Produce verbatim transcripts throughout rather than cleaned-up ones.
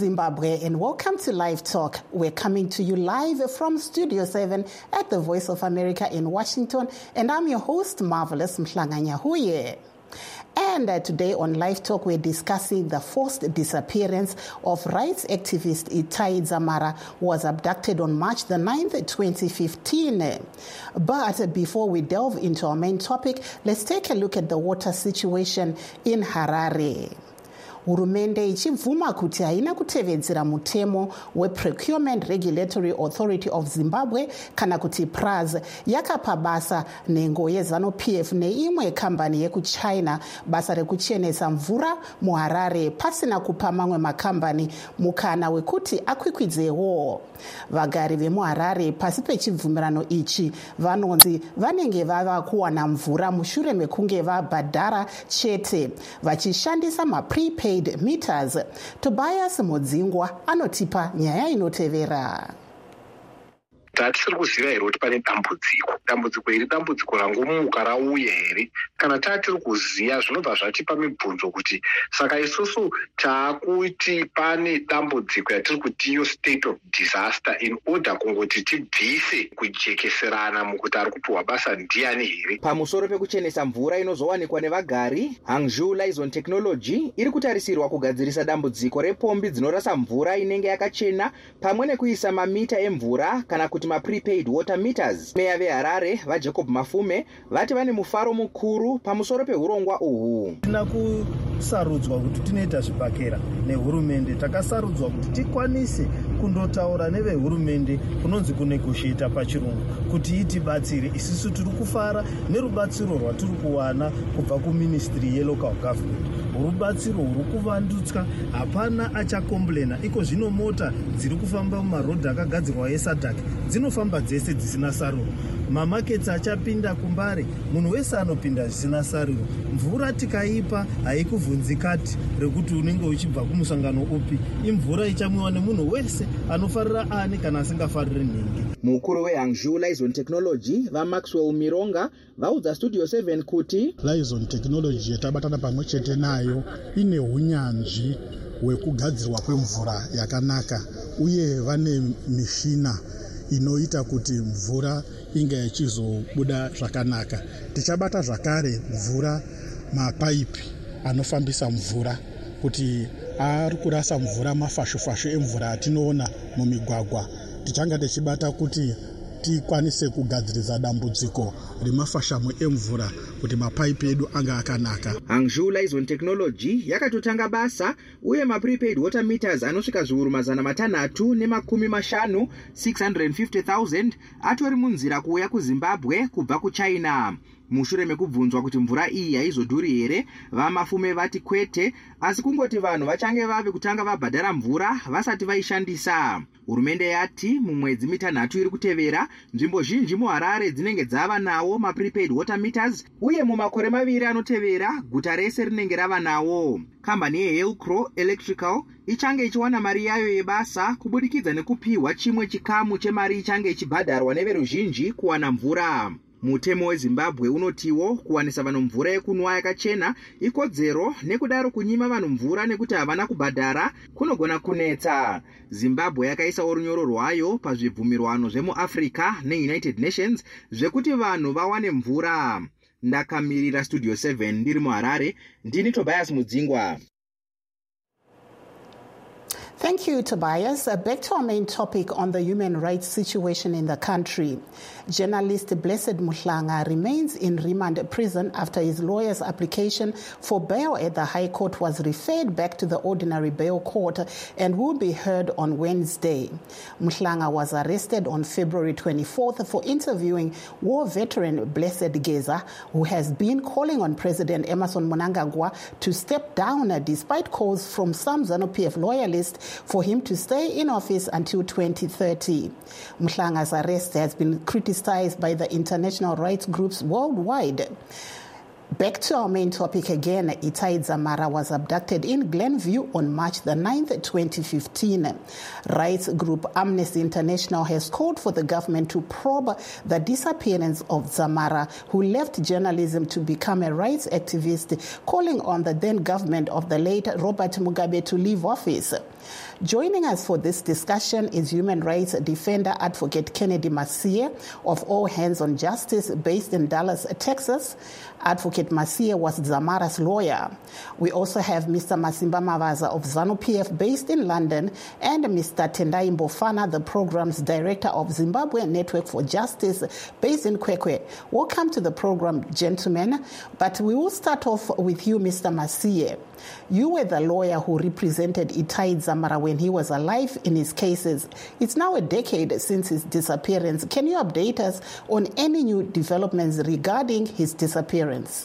Zimbabwe, and welcome to Live Talk. We're coming to you live from Studio seven at the Voice of America in Washington, and I'm your host, Marvelous Mhlanga-Nyahuye. And uh, today on Live Talk, we're discussing the forced disappearance of rights activist Itai Dzamara, who was abducted on March the ninth, twenty fifteen. But uh, before we delve into our main topic, let's take a look at the water situation in Harare. Hurumende ichibvuma kuti haina kutevedzera mutemo weProcurement Regulatory Authority of Zimbabwe kana kuti P R A Z yakapa basa nhengo yeZanu-P F neimwe kambani yekuchina basa rekuchenesa mvura muHarare pasina kupa mamwe makambani mukana wekuti akwikwidzewo. Vagari vemuHarare pasi pechibvumirano ichi vanonzi vanenge vava kuwana mvura mushure mekunge vabhadhara chete vachishandisa maprepaid meters. Tobias Mudzingwa anotipa nyaya inotevera. Tatisiri kuziva here kuti pane dambudziko. Dambudziko iri dambudziko rangomuka rauya here. Kana tatiri kuziva zvinobva zvatipa mibvunzo kuti saka isusu taakuti pane dambudziko yatiri kuti iyo state of disaster in order kungoti tibvise kujekeserana mukuti ari kupiwa basa ndiani here. Pamusoro pekuchenesa mvura inozowanikwa nevagari, Hangzhou Lizon Technology iri kutarisirwa kugadzirisa dambudziko repombi dzinorasa mvura inenge yakachena pamwe nekuisa mamita emvura kana kuti maprepaid water meters. Meya veHarare vaJacob Mafume vati vane mufaro mukuru pamusoro pehurongwa uhu. Tina kusarudzwa kuti tinoita zvibhakera nehurumende, takasarudzwa kuti tikwanise kundotaura nevehurumende kunonzi kunegotiata pachirungu kuti itibatsire. Isusu tiri kufara nerubatsiro rwatiri kuwana kubva kuministry yelocal government. Rubatsiro ruri kuvandutswa, hapana achakomblena. Iko zvino mota dziri kufamba mumarodhi akagadzirwa eSadak dzinofamba dzese dzisina saruro. Mamakets achapinda kumbare, munhu wese anopinda zvisina saruro. Mvura tikaipa haikuvhunzikati rekuti unenge uchibva kumusangano upi. Imvura ichamwiwa nemunhu wese anofarira ani kana asingafariri nhingi. Mukuru weHangzhou Lizon Technology vaMaxwell Mironga vaudza Studio seven kuti Lizon Technology yatabatana pamwe chete nayo ine hunyanzvi hwekugadzirwa kwemvura yakanaka uye vane mishina inoita kuti mvura inge ichizobuda zvakanaka. Tichabata zvakare mvura mapaipi anofambisa mvura kuti ari kurasa mvura mafashofasho emvura atinoona mumigwagwa. Tichanga tichibata kuti tikwanise kugadzirisa dambudziko remafashamo emvura kuti mapaipi edu anga akanaka. Hangzhou Lizon Technology yakatotanga basa uye maprepaid water meters anosvika zviuru mazana matanhatu nemakumi mashanu six hundred fifty thousand atori munzira kuuya kuZimbabwe kubva kuChina. Mushure mekubvunzwa kuti mvura iyi haizodhuri here, vaMafume vati kwete, asi kungoti vanhu vachange vave kutanga vabhadhara mvura vasati vaishandisa. Hurumende yati mumwedzi mitanhatu iri kutevera, nzvimbo zhinji muHarare dzinenge dzava nawo maprepaid water meters, uye mumakore maviri anotevera guta rese rinenge rava nawo. Kambani yeHillcrow Electrical ichange ichiwana mari yayo yebasa kubudikidza nekupiwa chimwe chikamu chemari ichange ichibhadharwa neveruzhinji kuwana mvura. Mutemo weZimbabwe unotiwo kuwanisa vanhu mvura yekunwa yakachena ikodzero, nekudaro kunyima vanhu mvura nekuti havana kubhadhara kunogona kunetsa. Zimbabwe yakaisawo runyoro rwayo pazvibvumirwano zvemuAfrica neUnited Nations zvekuti vanhu vawane mvura. Ndakamirira Studio seven ndiri muHarare, ndini Tobias Mudzingwa. Thank you, Tobias. Uh, back to our main topic on the human rights situation in the country. Journalist Blessed Mhlanga remains in remand prison after his lawyer's application for bail at the High Court was referred back to the ordinary bail court and will be heard on Wednesday. Mhlanga was arrested on February twenty-fourth for interviewing war veteran Blessed Geza, who has been calling on President Emmerson Mnangagwa to step down uh, despite calls from some ZANU-P F loyalists for him to stay in office until twenty thirty. Mhlanga's arrest has been criticized by the international rights groups worldwide. Back to our main topic again. Itai Dzamara was abducted in Glenview on March the ninth, twenty fifteen. Rights group Amnesty International has called for the government to probe the disappearance of Dzamara, who left journalism to become a rights activist, calling on the then government of the late Robert Mugabe to leave office. Joining us for this discussion is human rights defender Advocate Kennedy Masia of All Hands on Justice, based in Dallas, Texas. Advocate Masia was Dzamara's lawyer. We also have Mister Masimba Mavaza of ZANU-P F, based in London, and Mister Tendai Mbofana, the program's director of Zimbabwe Network for Justice, based in Kwekwe. Welcome to the program, gentlemen. But we will start off with you, Mister Masia. You were the lawyer who represented Itai Dzamara when he was alive in his cases. It's now a decade since his disappearance. Can you update us on any new developments regarding his disappearance?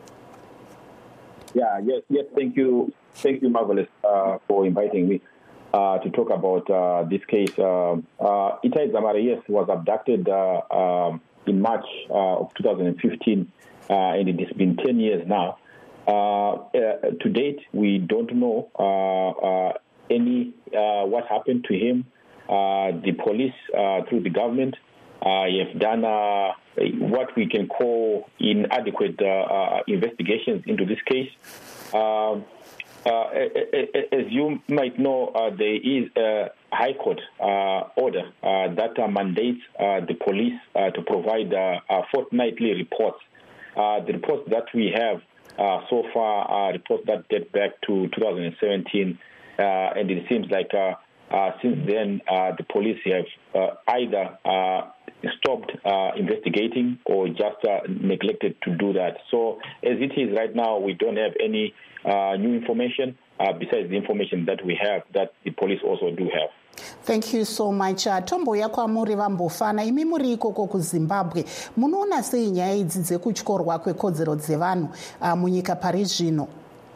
Yeah, yes, yes. Thank you. Thank you, Marvelous, uh, for inviting me uh, to talk about uh, this case. Uh, uh, Itai Dzamara, yes, was abducted uh, um, in March uh, of two thousand fifteen, uh, and it has been ten years now. Uh, uh, to date, we don't know uh, uh, any uh, what happened to him. Uh, the police, uh, through the government, uh, have done uh, what we can call inadequate uh, uh, investigations into this case. Uh, uh, as you might know, uh, there is a High Court uh, order uh, that uh, mandates uh, the police uh, to provide uh, uh, fortnightly reports. Uh, the reports that we have Uh, so far, uh, reports that date back to two thousand seventeen, uh, and it seems like uh, uh, since then uh, the police have uh, either uh, stopped uh, investigating or just uh, neglected to do that. So as it is right now, we don't have any uh, new information uh, besides the information that we have that the police also do have. Thank you so much. Uh, Tombo ya kwa muri vambofana imi muri ikoko kuZimbabwe munoona sei nyaya idzi dzekutyorwa kwekodzero dzevanhu uh, munyika pari zvino?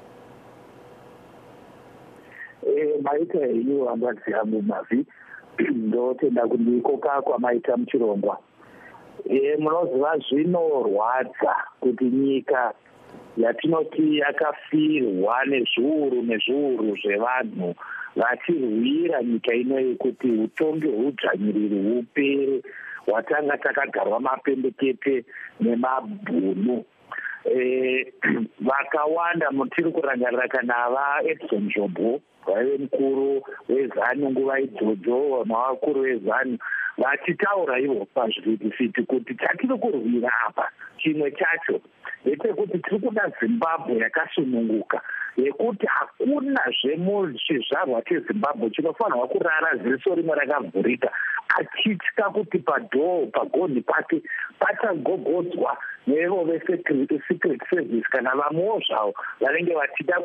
Eh, maita iyo hangadzi yangu Mavi ndotenda kundikoka kwamaita muchirongwa. Eh, munoziva zvinorwadza kuti nyika yatinoti yakafirwa nezviuru nezviuru zvevanhu vachirwira nyika inoyi kuti utongi hwudzvanyiriri hupere, watanga takagarwa mapendekete nemabhunu. E, vakawanda mutiri kurangarira kana vaEdson Jobo vaive mukuru wezanu nguva idzodzo, mavakuru vezanu vachitaura ivo pazvivhitivhiti kuti chatiri kurwira apa chimwe chacho ndechekuti tiri kuda Zimbabwe yakasununguka, yekuti hakuna zvemuzvizvarwa cheZimbabwe chinofanirwa kurara ziso rimwe rakavhurika achitya kuti padhoo pagoni pake pachagogodzwa nevo veSecret Service kana vamwewo zvavo vanenge vachida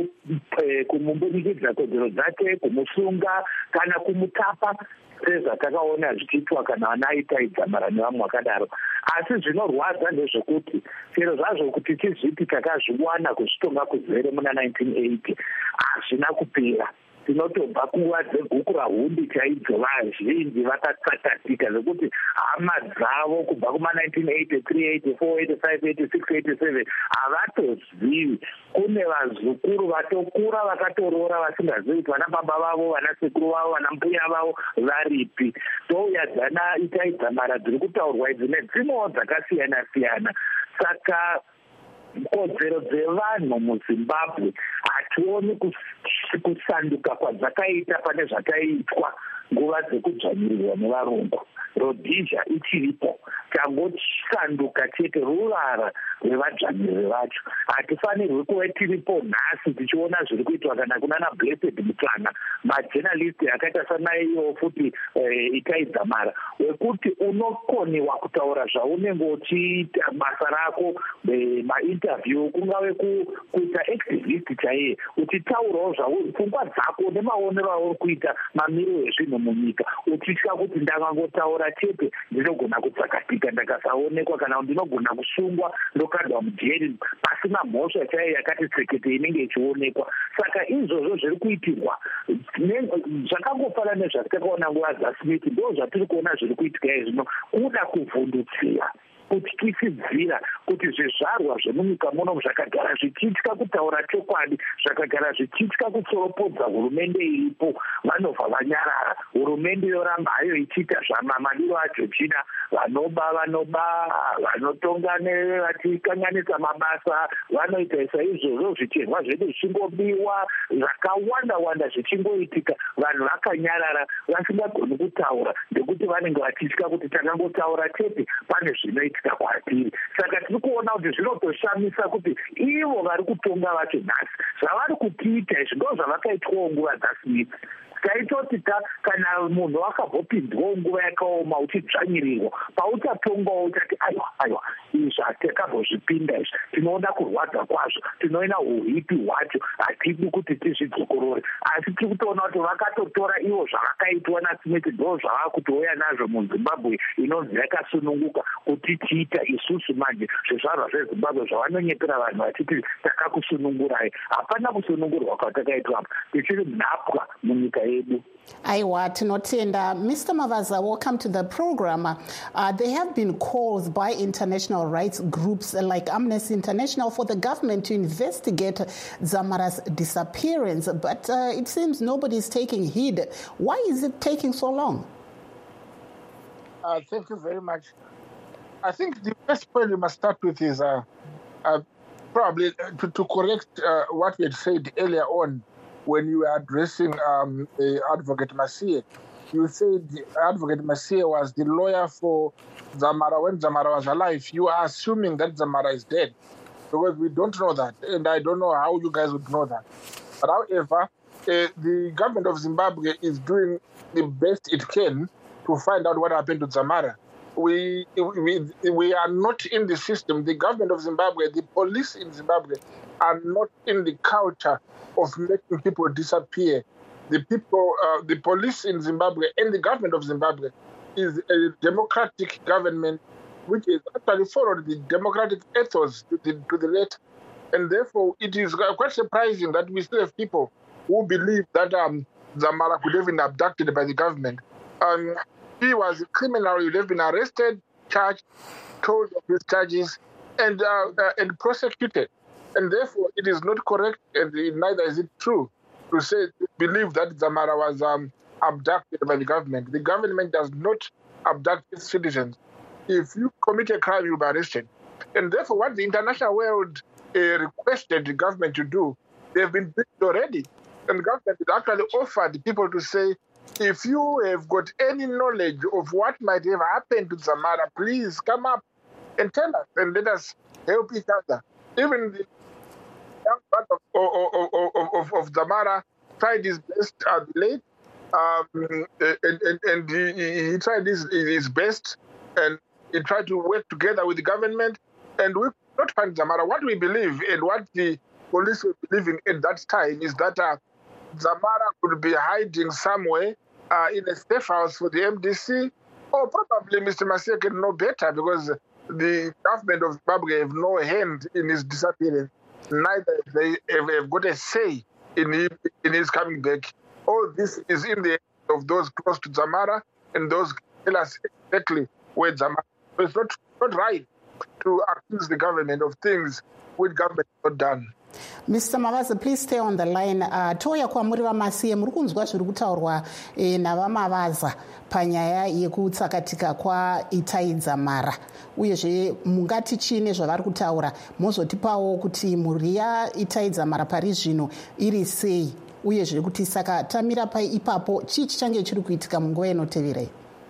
kumumbunikidza kodzero dzake, kumusunga kana kumutapa sezvatakaona zvichiitwa kana vana Itai Dzamara nevamwe vakadaro. Asi zvinorwadza ndezvekuti chero zvazvo kuti tizviti takazviwana kuzvitonga kuzere muna nineteen eighty hazvina kupera. Tinotobva kuva dzeguku rahundi chaidzo vazhinji vakatsakatika zvekuti hama dzavo kubva kuma nineteen eighty-three, eighty-four, eighty-five, eighty-six, eighty-seven havatozivi. Kune vazukuru vatokura vakatoroora vasingazivi kuti vana baba vavo, vana sekuru vavo, vana mbuya vavo varipi. Touya dzana Itai Dzamara dziri kutaurwa idzi nedzimwewo dzakasiyana siyana. Saka kodzero dzevanhu muZimbabwe hationi kusanduka kwadzakaita pane zvakaitwa nguva dzekudzvanyirirwa nevarungu. Rhodesia ichiripo, tangosanduka chete ruvara rwevadzvanyiriri vacho. Hatifanirwi kuve tiripo nhasi tichiona zviri kuitwa kana kunana Blessed Mutsvana, majenalisti akaita sanaiyo futi eh, Itai Dzamara, wekuti unokoniwa kutaura zvaunenge uchiita basa rako, eh, mainterview, kungave kuita activist chaiye, uchitaurawo zvauri pfungwa dzako nemaonero auri kuita mamiro ezvinhu munyika, uchitya kuti ndakangotaura chete ndinogona kutsakatika ndakasaonekwa kana ndinogona kusungwa ndokandwa mujeri pasina mhosva chaiyo yakati tsekete inenge ichionekwa. Saka izvozvo zviri kuitirwa zvakangofanana nezvatakaona nguva dzaSmith, ndo zvatiri kuona zviri kuitika izvino, kuda kuvhundutsira. kutyisidzira kuti zvizvarwa zvemunyika muno zvakagara zvichitya kutaura chokwadi, zvakagara zvichitya kutsoropodza hurumende iripo, vanobva vanyarara. Hurumende yoramba hayo ichiita zvamamadiro aJochina, vanoba vanoba, vanotonga nevatikanganisa mabasa, vanoita saizvozvo, zvicherwa zvedu zvichingobiwa, zvakawanda wanda zvichingoitika, vanhu vakanyarara vasingagoni kutaura ndekuti vanenge vachitya kuti takangotaura chete pane zvinoitika kwatiri. Saka tiri kuona kuti zvinotoshamisa kuti ivo vari kutonga vacho nhasi zvavari kutiita izvi ndo zvavakaitwawo nguva dzasiyidzi. Taitoti ta kana munhu wakambopinzwawo nguva yakaoma uchitsvanyirirwa, pauchatongawo uchati aiwa aiwa izvi hatakambozvipinda izvi, tinoona kurwadza kwazvo, tinoona uhipi hwacho, hatidi kuti tizvidzokorore. Asi tiri kutoona kuti vakatotora ivo zvavakaitwa naSmith ndo zvava kutouya nazvo muZimbabwe inonzi yakasununguka, kuti tiita isusu manje zvizvarwa zveZimbabwe zvavanonyepera vanhu vachiti takakusunungurai. Hapana kusunungurwa kwatakaitwa, tichiri nhapwa munyika yedu. Aiwa, tinotenda. Mister Mavaza, welcome to the program. Uh, there have been calls by international rights groups like Amnesty International for the government to investigate Dzamara's disappearance, but uh, it seems nobody is taking heed. Why is it taking so long? Uh, thank you very much. I think the first point we must start with is uh, uh, probably to, to correct uh, what we had said earlier on. When you were addressing um, Advocate Masie, you said Advocate Masie was the lawyer for Dzamara when Dzamara was alive. You are assuming that Dzamara is dead, because we don't know that, and I don't know how you guys would know that. But however, uh, the government of Zimbabwe is doing the best it can to find out what happened to Dzamara. We, we, we are not in the system. The government of Zimbabwe, the police in Zimbabwe are not in the culture of making people disappear. The people, uh, the police in Zimbabwe and the government of Zimbabwe is a democratic government which has actually followed the democratic ethos to the, to the letter. And therefore, it is quite surprising that we still have people who believe that um, Dzamara could have been abducted by the government. Um, he was a criminal, he would have been arrested, charged, told of his charges, and, uh, uh, and prosecuted. And therefore, it is not correct, and neither is it true, to say, to believe that Dzamara was um, abducted by the government. The government does not abduct its citizens. If you commit a crime, you'll be arrested. And therefore, what the international world uh, requested the government to do, they've been doing already. And the government has actually offered people to say, if you have got any knowledge of what might have happened to Dzamara, please come up and tell us, and let us help each other. Even the young part of, of, of, of, of Dzamara tried his best at late, um, and, and, and he, he tried his, his best, and he tried to work together with the government, and we could not find Dzamara. What we believe and what the police were believing at that time is that uh, Dzamara could be hiding somewhere uh, in a safe house for the M D C, or probably Mister Masie can know better, because the government of Zimbabwe have no hand in his disappearance. Neither they have, have got a say in him, in his coming back. All this is in the hands of those close to Dzamara, and those tell us exactly where Dzamara. So it's not, not right to accuse the government of things which government has not done. Mister Mavaza, please stay on the line. Uh, toya kwamuri vaMasie, muri kunzwa zviri kutaurwa eh, navaMavaza panyaya yekutsakatika kwaItai Dzamara. Uyezve mungati chine zvavari kutaura, mozotipawo kuti mhuri yaItai Dzamara pari zvino iri sei, uyezve kuti saka tamira pai ipapo chii chichange chiri kuitika munguva inoteverei?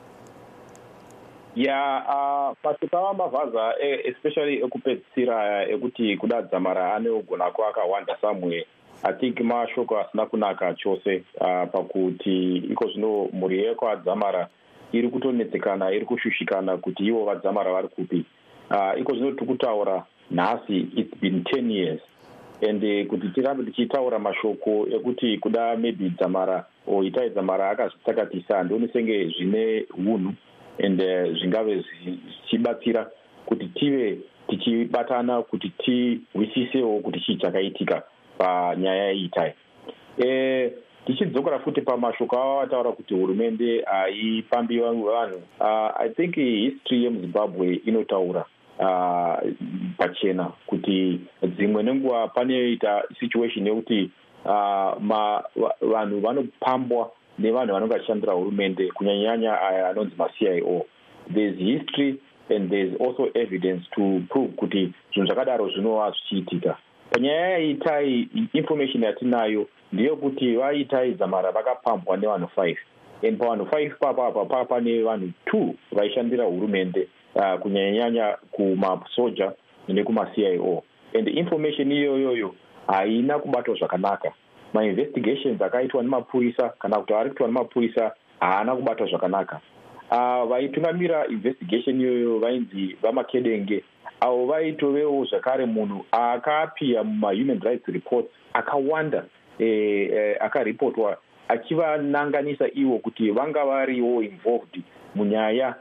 Yeah, uh, pasi pavaMavaza, especially ekupedzisira ekuti kuda Dzamara aneogona kwakawanda somewhere, I think mashoko asina kunaka chose uh, pakuti iko zvino mhuri yekwaDzamara iri kutonetsekana, iri kushushikana kuti ivo vaDzamara vari kupi. Uh, iko zvino tiri kutaura nhasi, it's been ten years, and uh, kuti tirambe tichitaura mashoko ekuti kuda maybe Dzamara o Itai Dzamara akazvitsakatisa ndoni senge zvine hunhu, and uh, zvingave zvichibatsira kuti tive tichibatana kuti tirwisisewo kuti chii chakaitika panyaya yaitai. Eh, tichidzokera futi pamashoko avo ataura kuti hurumende haipambi vanhu uh, I think history yemuzimbabwe inotaura uh, pachena kuti dzimwe nenguva panoita situation yekuti uh, vanhu vanopambwa nevanhu vanenge vachishandira hurumende kunyanyanya aya anonzi ma-C I O. There's history and there's also evidence to prove kuti zvinhu zvakadaro zvinova zvichiitika. Panyaya yaitai information yatinayo ndeyekuti vaitai dzamara vakapambwa nevanhu five and pavanhu five papapa papa pane vanhu two vaishandira hurumende uh, kunyanyanya kumasoja nekuma-C I O, and information iyoyoyo haina kubatwa zvakanaka. Ma-investigations akaitwa nemapurisa kana kuti ari kuitwa nemapurisa haana kubatwa zvakanaka. Uh, vaitungamira investigation iyoyo vainzi vamakedenge avo vaitovewo zvakare munhu akapiya muma-human rights reports akawanda eh, eh, akaripotwa achivananganisa ivo kuti vanga variwo involved munyaya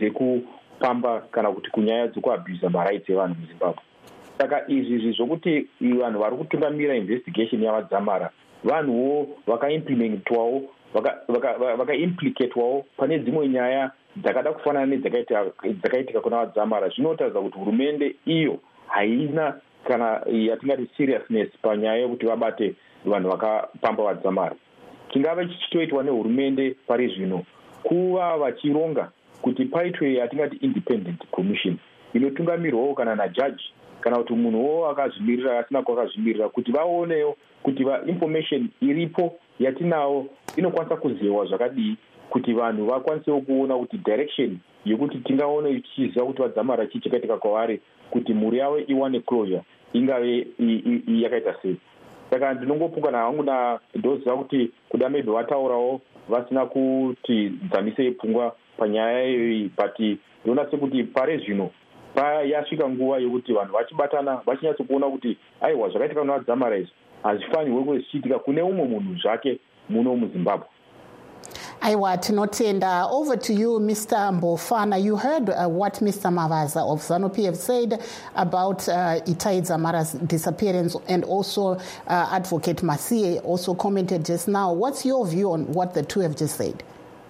dzekupamba kana kuti kunyaya dzekuabhusa marights evanhu muzimbabwe. Saka izvi zvokuti vanhu vari kutungamira investigation yavadzamara vanhuwo vakaimplementwawo vakaimplicatwawo vaka, vaka pane dzimwe nyaya dzakada kufanana nedzakaitika kuna vadzamara. Zvinotaridza kuti hurumende iyo haina kana yatingati seriousness panyaya yekuti vabate vanhu vakapamba vadzamara. Chingava chichitoitwa nehurumende pari zvino kuva vachironga kuti paitwe yatingati independent commission inotungamirwawo kana najaji kana kuti munhuwo akazvimirira asina kwakazvimirira kuti vaonewo kuti vainformation iripo yatinawo inokwanisa kuziva zvakadii kuti vanhu vakwanisewo kuona kuti direction yekuti tingaona ichiziva kuti vadzamara chii chakaitika kwavari kuti mhuri yavo iwane closure ingave yakaita sei. Saka ndinongopungana hangu ndoziva kuti kuda maybe vataurawo vasina kuti dzamisei pfungwa panyaya iyoyi, but ndinoona sekuti pare zvino yasvika nguva yokuti vanhu vachibatana vachinyatsokuona kuti aiwa zvakaitika kuna vadzamara izvi hazvifanirwe kuve zvichiitika kune umwe munhu zvake muno muzimbabwe. Aiwa, tinotenda. Over to you, Mister Mbofana. You heard uh, what Mister Mavaza of ZANU-P F said about uh, Itai Dzamara's disappearance, and also uh, Advocate Masie also commented just now. What's your view on what the two have just said?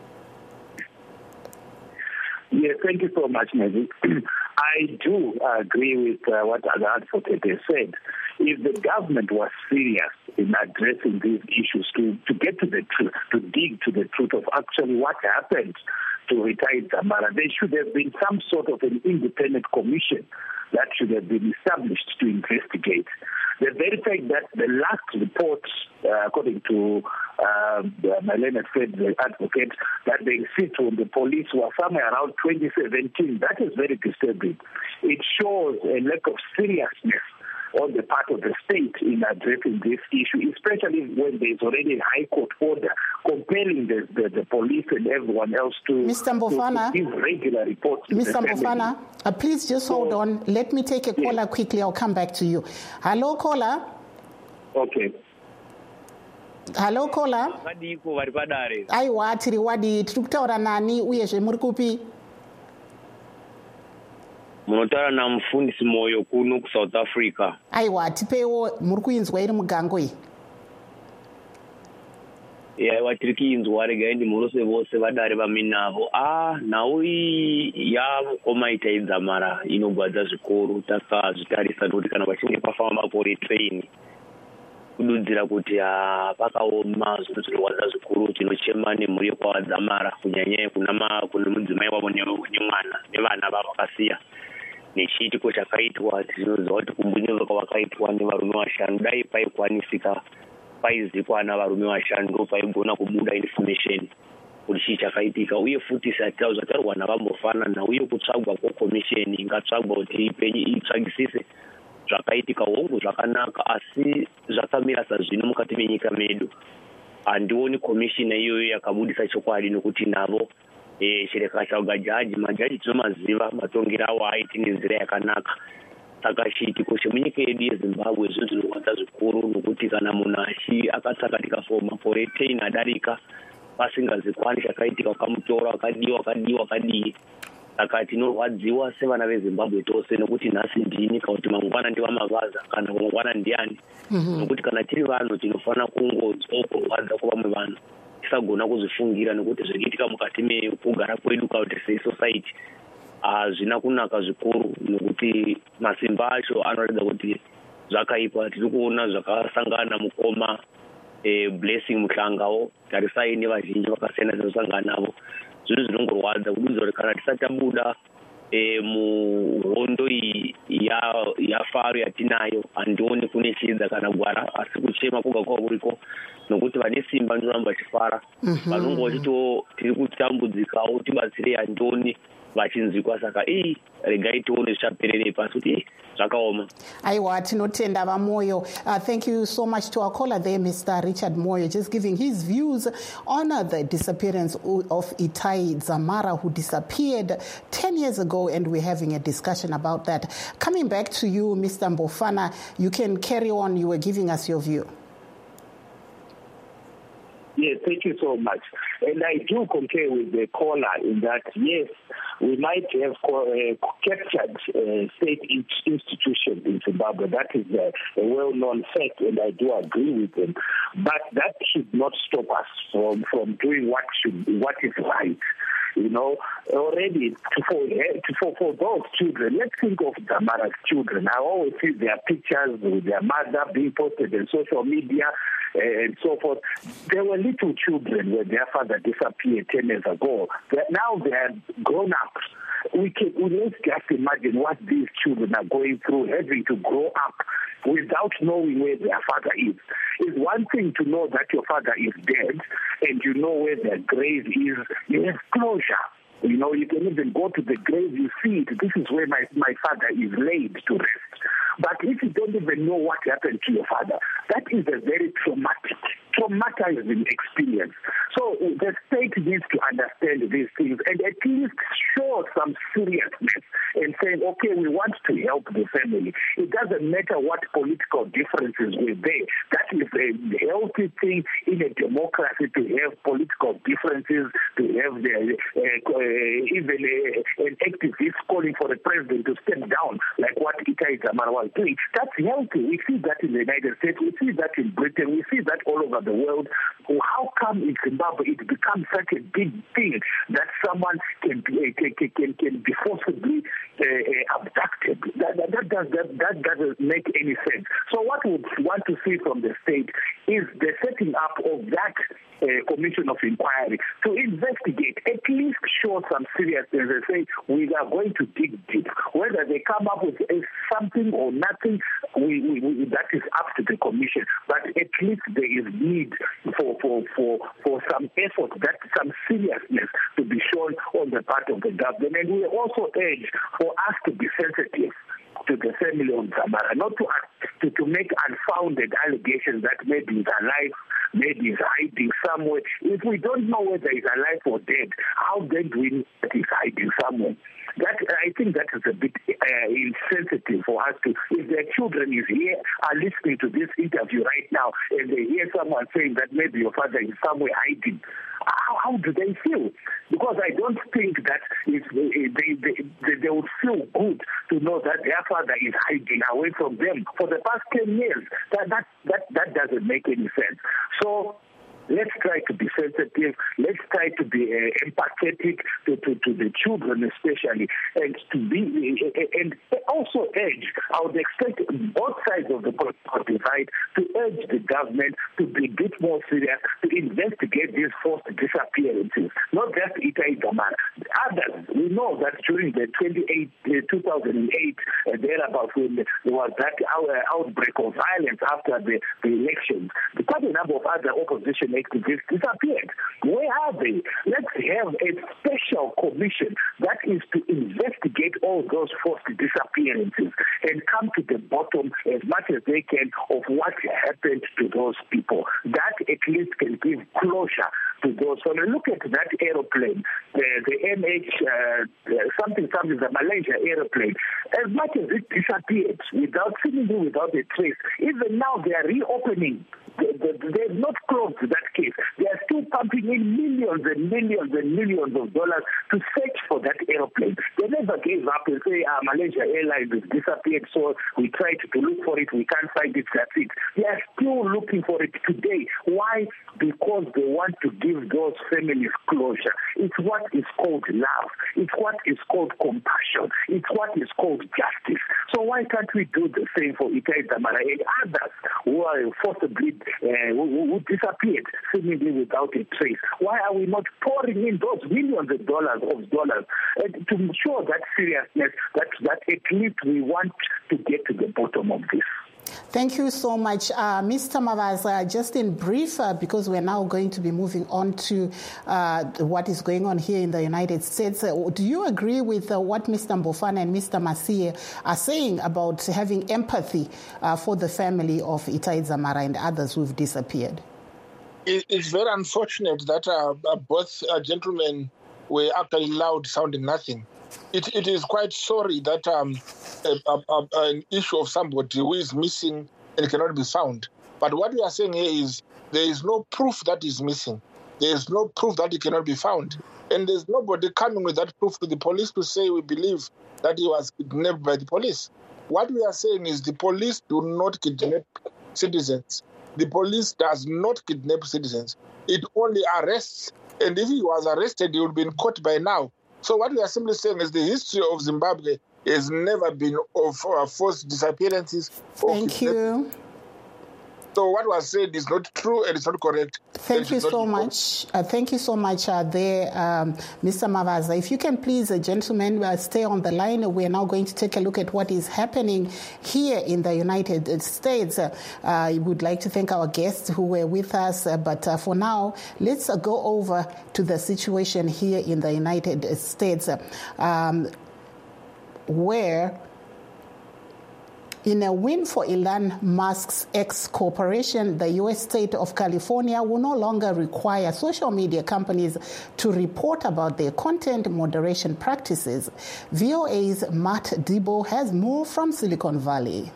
Yes, thank you so much, Maggie. I do agree with uh, what the advocate has said. If the government was serious in addressing these issues, to, to get to the truth, to dig to the truth of actually what happened to Itai Dzamara, there should have been some sort of an independent commission that should have been established to investigate. The very fact that the last report, uh, according to uh, Marlene said, the advocate, that they sit on the police were somewhere around twenty seventeen, that is very disturbing. It shows a lack of seriousness on the part of the state in addressing this issue, especially when there is already a high court order compelling the, the, the police and everyone else to, Mister Mbofana, to give regular reports. Mister Mbofana, uh, please just hold so, on. Let me take a caller yes. quickly. I'll come back to you. Hello, caller. Okay. Hello, caller. Aiwa, tiri wadi. Tukutaura nani uyezve muri kupi? Munotaura namufundisi Moyo kuno kuSouth Africa. Aiwa, tipewo muri kuinzwa iri mugango iyi. Yeah, watiri kuinzwa rega ndi murose vose vadare vaminavo. Ah, naui ya koma Itai Dzamara inogwadza zvikoro takazvitarisa kuti kana pachinge pafamba mapori train kududzira kuti ah pakaoma zvinhu zvinorwadza zvikuru tinochema nemhuri yekwavadzamara kunyanya kuna mudzimai wavo nemwana nevana vavo vakasiya. Nechiitiko chakaitwa tinoziva kuti kumbunyezo kwavakaitwa nevarume vashanu dai paikwanisika paizikwa navarume vashanu ndo paigona kubuda information kuti chii chakaitika, uye futi zvataurwa navaMbofana uye kutsvagwa kwekomisheni ingatsvagwa kuti ipenyu itsvagisise zvakaitika hongu zvakanaka, asi zvakamira sazvino mukati menyika medu handioni komishina iyoyo yakabudisa chokwadi nokuti navo Eh, chireka chauga jaji majaji tinomaziva matongero awo aiti nenzira yakanaka. Saka chiitiko chemunyika yedu yeZimbabwe zvinhu zvinorwadza zvikuru nokuti kana munhu achi akatsakatika for makore ten adarika pasingazikwani chakaitika, wakamutora wakadiwa wakadiwa wakadii saka tinorwadziwa sevana vezimbabwe tose nokuti nhasi ndini kana kuti mangwana ndivamavaza kana mangwana ndiani nokuti kana tiri vanhu tinofanira kungodzwa kurwadza kwavamwe vanhu tisagona kuzvifungira nokuti zvichiitika mukati mekugara kwedu kana kuti sesociety hazvina kunaka zvikuru nokuti masimba acho anoratidza kuti zvakaipa. Tiri kuona zvakasangana mukoma blessing muhlangawo tarisai nevazhinji vakasiyana zvinosangana navo zvinhu zvinongorwadza kududza kuti kana tisati tabuda muhondo iyi yafaro yatinayo handioni kune chidza kana gwara asi kuchema koga kwa kuriko nokuti vane simba ndinoramba vachifara vanongo vachito tiri kutambudzikawo tibatsirei handioni vachinzwikwa saka ii regai tione zvichapererei pasi kuti zvakaoma. Aiwa, tinotenda vamoyo. Uh, thank you so much to our caller there, Mister Richard Moyo, just giving his views on uh, the disappearance of Itai Dzamara, who disappeared ten years ago, and we're having a discussion about that. Coming back to you, Mister Mbofana, you can carry on. You were giving us your view. Yes, thank you so much. And I do concur with the caller in that, yes, we might have uh, captured uh, state institutions in Zimbabwe. That is a, a well-known fact, and I do agree with them. But that should not stop us from, from doing what should what is right. You know, already for, for, for those children, let's think of Dzamara's children. I always see their pictures with their mother being posted on social media and so forth. They were little children when their father disappeared ten years ago. They're, now they're grown up. We can we let's just imagine what these children are going through, having to grow up without knowing where their father is. It's one thing to know that your father is dead and you know where their grave is. You have closure. You know, you can even go to the grave, you see it. This is where my, my father is laid to rest. But if you don't even know what happened to your father, that is a very traumatic, traumatizing experience. So the state needs to understand these things and at least show some seriousness and saying, okay, we want to help the family. It doesn't matter what political differences were there. That is a healthy thing in a democracy to have political differences, to have the, uh, uh, even uh, an activist calling for the president to step down, like what Itai Dzamara was doing. That's healthy. We see that in the United States. We see that in Britain. We see that all over the world. How come in Zimbabwe it becomes such a big thing that someone can be, can, can, can be forcibly uh, abducted? That, that, that, does, that, that doesn't make any sense. So what we want to see from the state is the setting up of that uh, commission of inquiry to investigate, at least show some seriousness and say, we are going to dig deep. Whether they come up with uh, something or nothing, we, we, we, that is up to the commission. But at least there is need for, for, for, for some effort, that some seriousness to be shown on the part of the government. And we also urge for us to be sensitive to the family of Dzamara, not to, to to make unfounded allegations that maybe he's alive, maybe he's hiding somewhere. If we don't know whether he's alive or dead, how then do we know that he's hiding somewhere? That I think that is a bit uh, insensitive for us to. If their children is here, are listening to this interview right now, and they hear someone saying that maybe your father is somewhere hiding, how, how do they feel? Because I don't think that if they, they, they, they would feel good to know that their father is hiding away from them for the past ten years. That that that, that doesn't make any sense. So let's try to be sensitive. Let's try to be uh, empathetic to, to, to the children especially, and to be uh, and also urge. I would expect both sides of the political divide to urge the government to be a bit more serious, to investigate these forced disappearances, not just Itai Dzamara. Others, we know that during the twenty-eight, uh, two thousand eight, uh, thereabouts, when there was that uh, outbreak of violence after the, the elections, quite a number of other opposition activists disappeared. Where are they? Let's have a special commission that is to investigate all those forced disappearances and come to the bottom as much as they can of what happened to those people. That at least can give closure to those. When we look at that aeroplane, the, the M H uh, something something, the Malaysia aeroplane, as much as it disappeared without seemingly without a trace, even now they are reopening they, they, they've not closed that case. They are still pumping in millions and millions and millions of dollars to search for that airplane. They never gave up and say, ah, Malaysia Airlines has disappeared, so we tried to look for it, we can't find it, that's it. They are still looking for it today. Why? Because they want to give those families closure. It's what is called love. It's what is called compassion. It's what is called justice. So why can't we do the same for Itai Dzamara and others who are forcibly, uh, who, who disappeared seemingly without a trace? Why are we not pouring in those millions of dollars of dollars uh, to show that seriousness, that, that at least we want to get to the bottom of this? Thank you so much. Uh, Mister Mavaza, just in brief, uh, because we're now going to be moving on to uh, what is going on here in the United States, uh, do you agree with uh, what Mister Mbofana and Mister Masie are saying about having empathy uh, for the family of Itai Dzamara and others who've disappeared? It's very unfortunate that uh, both uh, gentlemen were actually loud, sounding nothing. It, it is quite sorry that um, a, a, a, an issue of somebody who is missing and cannot be found. But what we are saying here is there is no proof that is missing. There is no proof that he cannot be found. And there's nobody coming with that proof to the police to say we believe that he was kidnapped by the police. What we are saying is the police do not kidnap citizens. The police does not kidnap citizens. It only arrests. And if he was arrested, he would have been caught by now. So what we are simply saying is the history of Zimbabwe has never been of uh, forced disappearances. Thank you. So what was said is not true and it's not correct. Thank you so much. Uh, thank you so much uh, there, um, Mister Mavaza. If you can please, uh, gentlemen, uh, stay on the line. We are now going to take a look at what is happening here in the United States. Uh, I would like to thank our guests who were with us. Uh, but uh, for now, let's uh, go over to the situation here in the United States, uh, um, where in a win for Elon Musk's X Corporation, the U S state of California will no longer require social media companies to report about their content moderation practices. V O A's Matt Debo has more from Silicon Valley.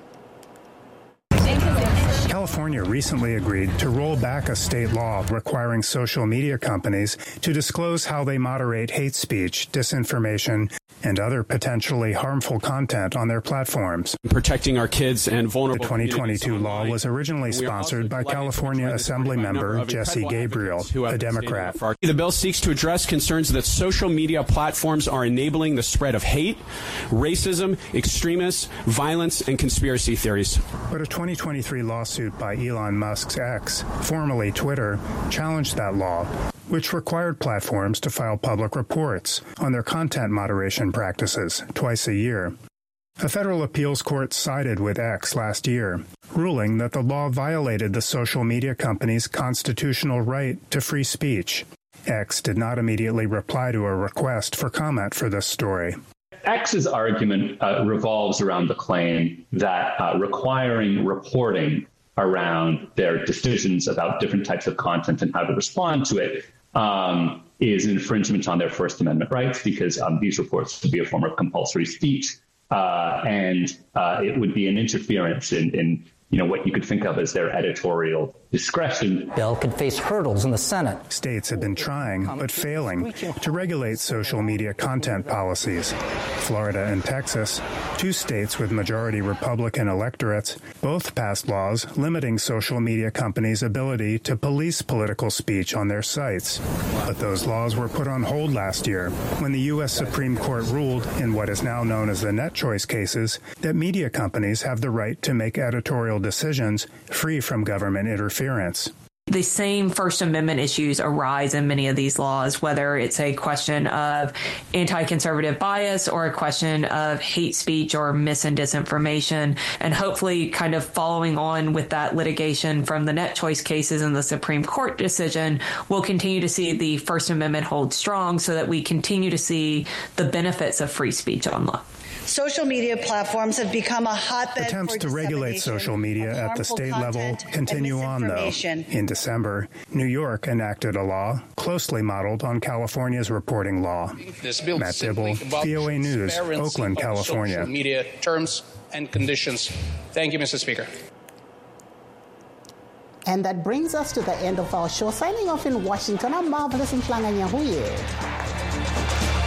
California recently agreed to roll back a state law requiring social media companies to disclose how they moderate hate speech, disinformation, and other potentially harmful content on their platforms. Protecting our kids and vulnerable. The twenty twenty-two law was originally sponsored by California Assembly member Jesse Gabriel, a Democrat. The bill seeks to address concerns that social media platforms are enabling the spread of hate, racism, extremists, violence, and conspiracy theories. But a twenty twenty-three lawsuit by Elon Musk's X, formerly Twitter, challenged that law, which required platforms to file public reports on their content moderation practices twice a year. A federal appeals court sided with X last year, ruling that the law violated the social media company's constitutional right to free speech. X did not immediately reply to a request for comment for this story. X's argument uh, revolves around the claim that uh, requiring reporting around their decisions about different types of content and how to respond to it um, is an infringement on their First Amendment rights, because um, these reports would be a form of compulsory speech, uh, and uh, it would be an interference in, in you know, what you could think of as their editorial discretion. Bill could face hurdles in the Senate. States have been trying, but failing, to regulate social media content policies. Florida and Texas, two states with majority Republican electorates, both passed laws limiting social media companies' ability to police political speech on their sites. But those laws were put on hold last year when the U S Supreme Court ruled in what is now known as the net choice cases that media companies have the right to make editorial decisions free from government interference. The same First Amendment issues arise in many of these laws, whether it's a question of anti-conservative bias or a question of hate speech or mis and disinformation. And hopefully kind of following on with that litigation from the net choice cases and the Supreme Court decision, we'll continue to see the First Amendment hold strong so that we continue to see the benefits of free speech online. Social media platforms have become a hotbed Attempts for to regulate social media at the state level continue on, though. In December, New York enacted a law closely modeled on California's reporting law. This bill Matt Dibble, V O A News, Oakland, California. Social media terms and conditions. Thank you, Mister Speaker. And that brings us to the end of our show. Signing off in Washington, I'm Marvelous Mhlanga Nyahuye.